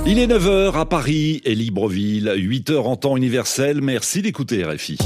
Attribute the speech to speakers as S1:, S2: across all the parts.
S1: Il est 9 heures à Paris et Libreville, 8 heures en temps universel. Merci d'écouter RFI.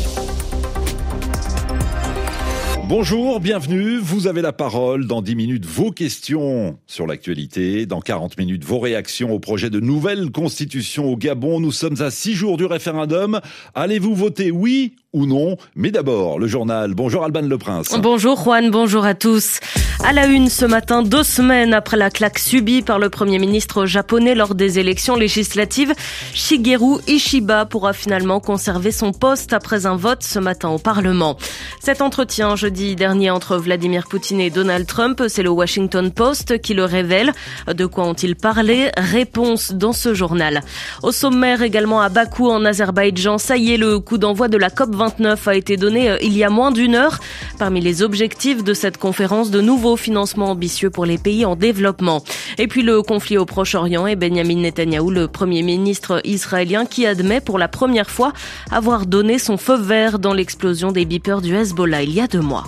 S1: Bonjour, bienvenue. Vous avez la parole. Dans 10 minutes, vos questions sur l'actualité. Dans 40 minutes, vos réactions au projet de nouvelle constitution au Gabon. Nous sommes à 6 jours du référendum. Allez-vous voter oui ou non? Mais d'abord, le journal. Bonjour Alban Leprince.
S2: Bonjour Juan, bonjour à tous. À la une ce matin, 2 semaines après la claque subie par le Premier ministre japonais lors des élections législatives, Shigeru Ishiba pourra finalement conserver son poste après un vote ce matin au Parlement. Cet entretien jeudi dernier entre Vladimir Poutine et Donald Trump, c'est le Washington Post qui le révèle. De quoi ont-ils parlé? Réponse dans ce journal. Au sommaire également à Bakou en Azerbaïdjan, ça y est, le coup d'envoi de la COP29 a été donné il y a moins d'une heure. Parmi les objectifs de cette conférence, de nouveaux financements ambitieux pour les pays en développement. Et puis le conflit au Proche-Orient et Benyamin Netanyahou, le Premier ministre israélien, qui admet pour la première fois avoir donné son feu vert dans l'explosion des beepers du Hezbollah il y a 2 mois.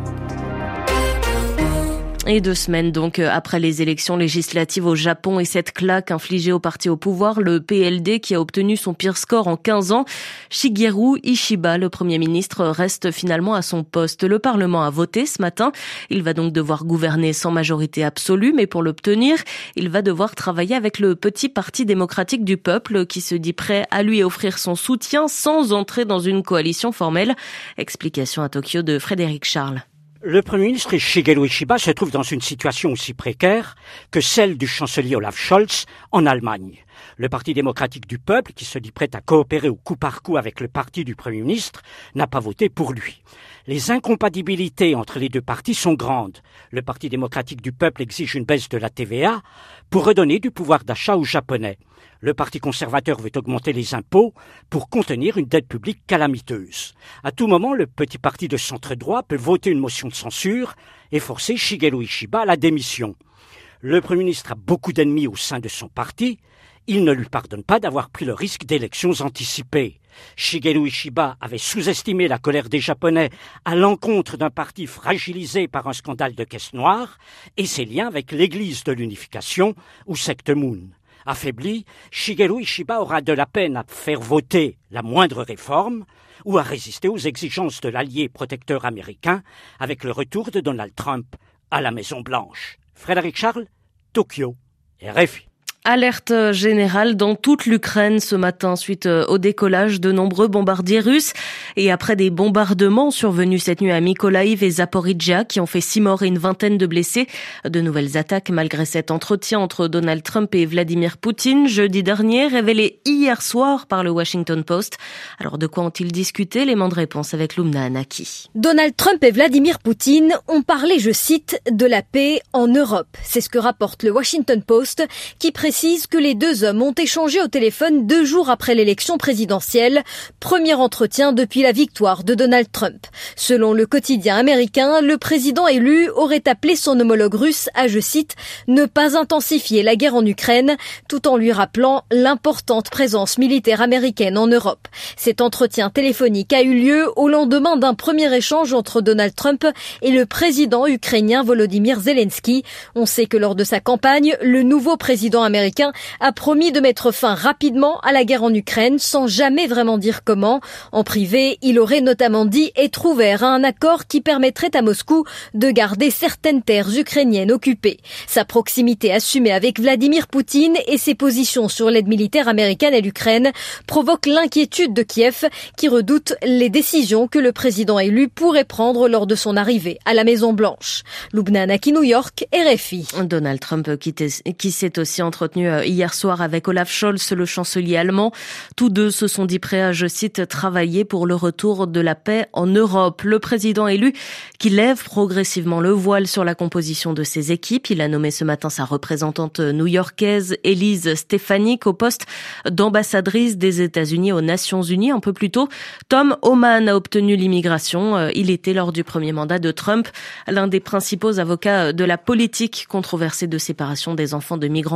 S2: Et 2 semaines donc après les élections législatives au Japon et cette claque infligée au parti au pouvoir, le PLD qui a obtenu son pire score en 15 ans, Shigeru Ishiba, le Premier ministre, reste finalement à son poste. Le Parlement a voté ce matin. Il va donc devoir gouverner sans majorité absolue, mais pour l'obtenir, il va devoir travailler avec le petit Parti démocratique du peuple qui se dit prêt à lui offrir son soutien sans entrer dans une coalition formelle. Explication à Tokyo de Frédéric Charles.
S3: Le Premier ministre Shigeru Ishiba se trouve dans une situation aussi précaire que celle du chancelier Olaf Scholz en Allemagne. Le Parti démocratique du peuple, qui se dit prêt à coopérer au coup par coup avec le parti du Premier ministre, n'a pas voté pour lui. Les incompatibilités entre les deux partis sont grandes. Le Parti démocratique du peuple exige une baisse de la TVA pour redonner du pouvoir d'achat aux Japonais. Le Parti conservateur veut augmenter les impôts pour contenir une dette publique calamiteuse. À tout moment, le petit parti de centre-droit peut voter une motion de censure et forcer Shigeru Ishiba à la démission. Le Premier ministre a beaucoup d'ennemis au sein de son parti. Il ne lui pardonne pas d'avoir pris le risque d'élections anticipées. Shigeru Ishiba avait sous-estimé la colère des Japonais à l'encontre d'un parti fragilisé par un scandale de caisse noire et ses liens avec l'Église de l'unification ou secte Moon. Affaibli, Shigeru Ishiba aura de la peine à faire voter la moindre réforme ou à résister aux exigences de l'allié protecteur américain avec le retour de Donald Trump à la Maison-Blanche. Frédéric Charles, Tokyo, RFI.
S2: Alerte générale dans toute l'Ukraine ce matin suite au décollage de nombreux bombardiers russes et après des bombardements survenus cette nuit à Mykolaiv et Zaporijjia qui ont fait 6 morts et une vingtaine de blessés. De nouvelles attaques malgré cet entretien entre Donald Trump et Vladimir Poutine jeudi dernier, révélé hier soir par le Washington Post. Alors de quoi ont-ils discuté? Élément de réponse avec Lumna Anaki.
S4: Donald Trump et Vladimir Poutine ont parlé, je cite, de la paix en Europe. C'est ce que rapporte le Washington Post qui précise que les 2 hommes ont échangé au téléphone 2 jours après l'élection présidentielle, premier entretien depuis la victoire de Donald Trump. Selon le quotidien américain, le président élu aurait appelé son homologue russe à, je cite, ne pas intensifier la guerre en Ukraine, tout en lui rappelant l'importante présence militaire américaine en Europe. Cet entretien téléphonique a eu lieu au lendemain d'un premier échange entre Donald Trump et le président ukrainien Volodymyr Zelensky. On sait que lors de sa campagne, le nouveau président américain a promis de mettre fin rapidement à la guerre en Ukraine sans jamais vraiment dire comment. En privé, il aurait notamment dit être ouvert à un accord qui permettrait à Moscou de garder certaines terres ukrainiennes occupées. Sa proximité assumée avec Vladimir Poutine et ses positions sur l'aide militaire américaine à l'Ukraine provoquent l'inquiétude de Kiev qui redoute les décisions que le président élu pourrait prendre lors de son arrivée à la Maison-Blanche. Lubna Anaki, New York, RFI.
S2: Donald Trump qui s'est aussi entretenu hier soir avec Olaf Scholz, le chancelier allemand. Tous deux se sont dit prêts à, je cite, travailler pour le retour de la paix en Europe. Le président élu qui lève progressivement le voile sur la composition de ses équipes. Il a nommé ce matin sa représentante new-yorkaise Elise Stefanik au poste d'ambassadrice des États-Unis aux Nations Unies. Un peu plus tôt, Tom Homan a obtenu l'immigration. Il était lors du premier mandat de Trump l'un des principaux avocats de la politique controversée de séparation des enfants de migrants clandestins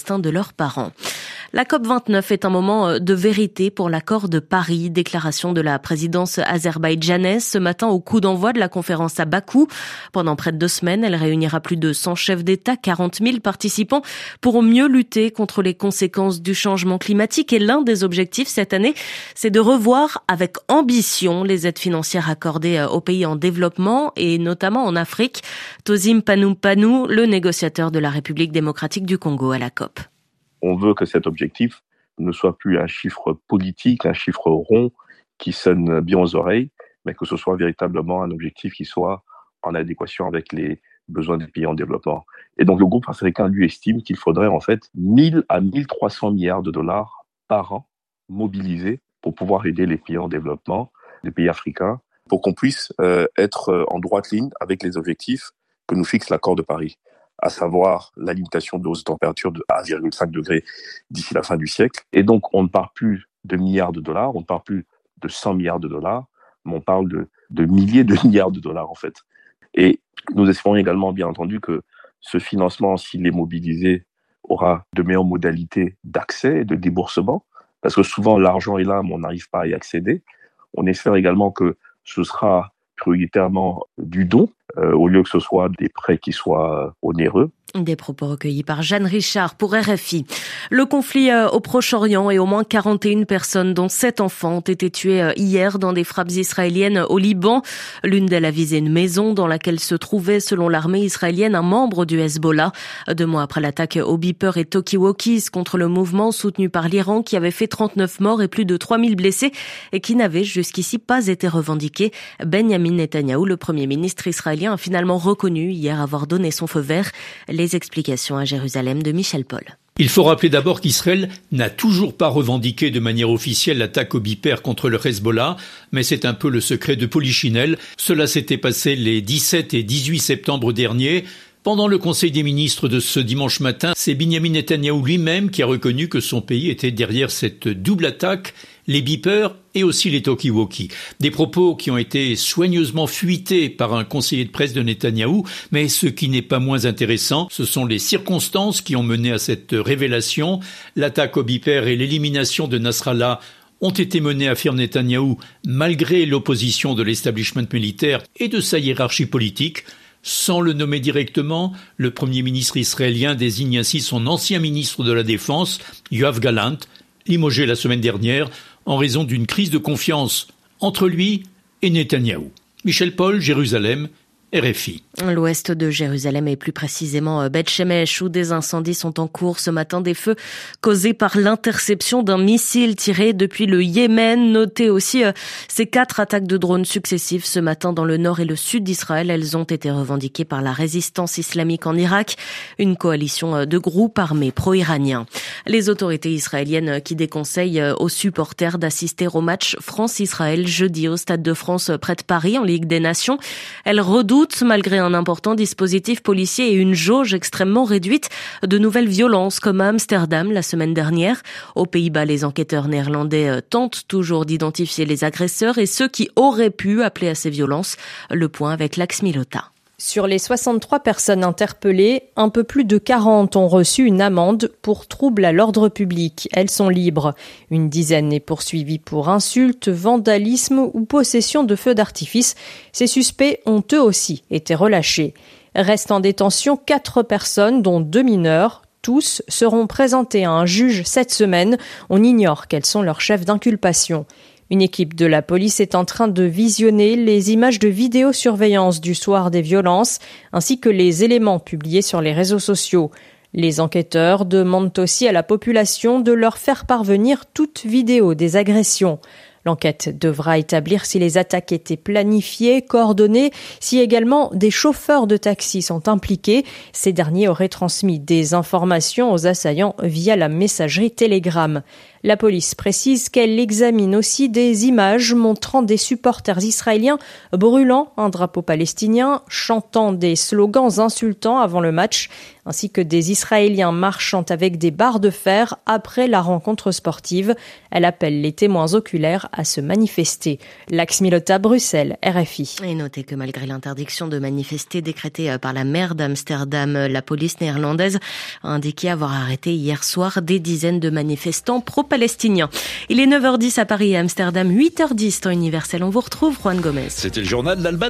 S2: destin de leurs parents. La COP29 est un moment de vérité pour l'accord de Paris. Déclaration de la présidence azerbaïdjanaise ce matin au coup d'envoi de la conférence à Bakou. Pendant près de 2 semaines, elle réunira plus de 100 chefs d'État, 40 000 participants pour mieux lutter contre les conséquences du changement climatique. Et l'un des objectifs cette année, c'est de revoir avec ambition les aides financières accordées aux pays en développement et notamment en Afrique. Tosim Panou, le négociateur de la République démocratique du Congo à la COP.
S5: On veut que cet objectif ne soit plus un chiffre politique, un chiffre rond qui sonne bien aux oreilles, mais que ce soit véritablement un objectif qui soit en adéquation avec les besoins des pays en développement. Et donc le groupe africain, lui, estime qu'il faudrait en fait 1000 à 1300 milliards de dollars par an mobilisés pour pouvoir aider les pays en développement, les pays africains, pour qu'on puisse être en droite ligne avec les objectifs que nous fixe l'accord de Paris, à savoir la limitation de hausse de température de 1,5 degré d'ici la fin du siècle. Et donc, on ne parle plus de milliards de dollars, on ne parle plus de 100 milliards de dollars, mais on parle de milliers de milliards de dollars, en fait. Et nous espérons également, bien entendu, que ce financement, s'il est mobilisé, aura de meilleures modalités d'accès et de déboursement, parce que souvent, l'argent est là, mais on n'arrive pas à y accéder. On espère également que ce sera prioritairement du don, au lieu que ce soit des prêts qui soient onéreux.
S2: Des propos recueillis par Jeanne Richard pour RFI. Le conflit au Proche-Orient et au moins 41 personnes, dont 7 enfants, ont été tués hier dans des frappes israéliennes au Liban. L'une d'elles a visé une maison dans laquelle se trouvait, selon l'armée israélienne, un membre du Hezbollah. 2 mois après l'attaque aux beepers et talkie-walkies contre le mouvement soutenu par l'Iran qui avait fait 39 morts et plus de 3000 blessés et qui n'avait jusqu'ici pas été revendiqué. Benjamin Netanyahou, le premier ministre israélien, a finalement reconnu hier avoir donné son feu vert. Les explications à Jérusalem de Michel Paul.
S6: Il faut rappeler d'abord qu'Israël n'a toujours pas revendiqué de manière officielle l'attaque au beeper contre le Hezbollah, mais c'est un peu le secret de Polichinelle. Cela s'était passé les 17 et 18 septembre derniers. Pendant le Conseil des ministres de ce dimanche matin, c'est Benjamin Netanyahou lui-même qui a reconnu que son pays était derrière cette double attaque, les beepers et aussi les talkie-walkies. Des propos qui ont été soigneusement fuités par un conseiller de presse de Netanyahou, mais ce qui n'est pas moins intéressant, ce sont les circonstances qui ont mené à cette révélation. L'attaque aux beepers et l'élimination de Nasrallah ont été menées, affirme Netanyahou, malgré l'opposition de l'establishment militaire et de sa hiérarchie politique. Sans le nommer directement, le Premier ministre israélien désigne ainsi son ancien ministre de la Défense, Yoav Gallant, limogé la semaine dernière en raison d'une crise de confiance entre lui et Netanyahou. Michel Paul, Jérusalem, RFI.
S2: L'ouest de Jérusalem et plus précisément Beth Shemesh où des incendies sont en cours ce matin, des feux causés par l'interception d'un missile tiré depuis le Yémen. Notez aussi ces 4 attaques de drones successives ce matin dans le nord et le sud d'Israël. Elles ont été revendiquées par la résistance islamique en Irak, une coalition de groupes armés pro-iraniens. Les autorités israéliennes qui déconseillent aux supporters d'assister au match France-Israël jeudi au Stade de France près de Paris en Ligue des Nations. Elles redoutent, malgré un important dispositif policier et une jauge extrêmement réduite, de nouvelles violences comme à Amsterdam la semaine dernière. Aux Pays-Bas, les enquêteurs néerlandais tentent toujours d'identifier les agresseurs et ceux qui auraient pu appeler à ces violences. Le point avec Lax Milota.
S7: Sur les 63 personnes interpellées, un peu plus de 40 ont reçu une amende pour trouble à l'ordre public. Elles sont libres. Une dizaine est poursuivie pour insultes, vandalisme ou possession de feux d'artifice. Ces suspects ont eux aussi été relâchés. Restent en détention 4 personnes, dont 2 mineurs. Tous seront présentés à un juge cette semaine. On ignore quels sont leurs chefs d'inculpation. Une équipe de la police est en train de visionner les images de vidéosurveillance du soir des violences, ainsi que les éléments publiés sur les réseaux sociaux. Les enquêteurs demandent aussi à la population de leur faire parvenir toute vidéo des agressions. L'enquête devra établir si les attaques étaient planifiées, coordonnées, si également des chauffeurs de taxi sont impliqués. Ces derniers auraient transmis des informations aux assaillants via la messagerie Telegram. La police précise qu'elle examine aussi des images montrant des supporters israéliens brûlant un drapeau palestinien, chantant des slogans insultants avant le match, ainsi que des Israéliens marchant avec des barres de fer après la rencontre sportive. Elle appelle les témoins oculaires à se manifester. Lax Milota, Bruxelles, RFI.
S2: Et notez que malgré l'interdiction de manifester décrétée par la maire d'Amsterdam, la police néerlandaise a indiqué avoir arrêté hier soir des dizaines de manifestants pro-palestiniens. Il est 9h10 à Paris et Amsterdam, 8h10 temps universel. On vous retrouve, Juan Gomez.
S1: C'était le journal d'Alban.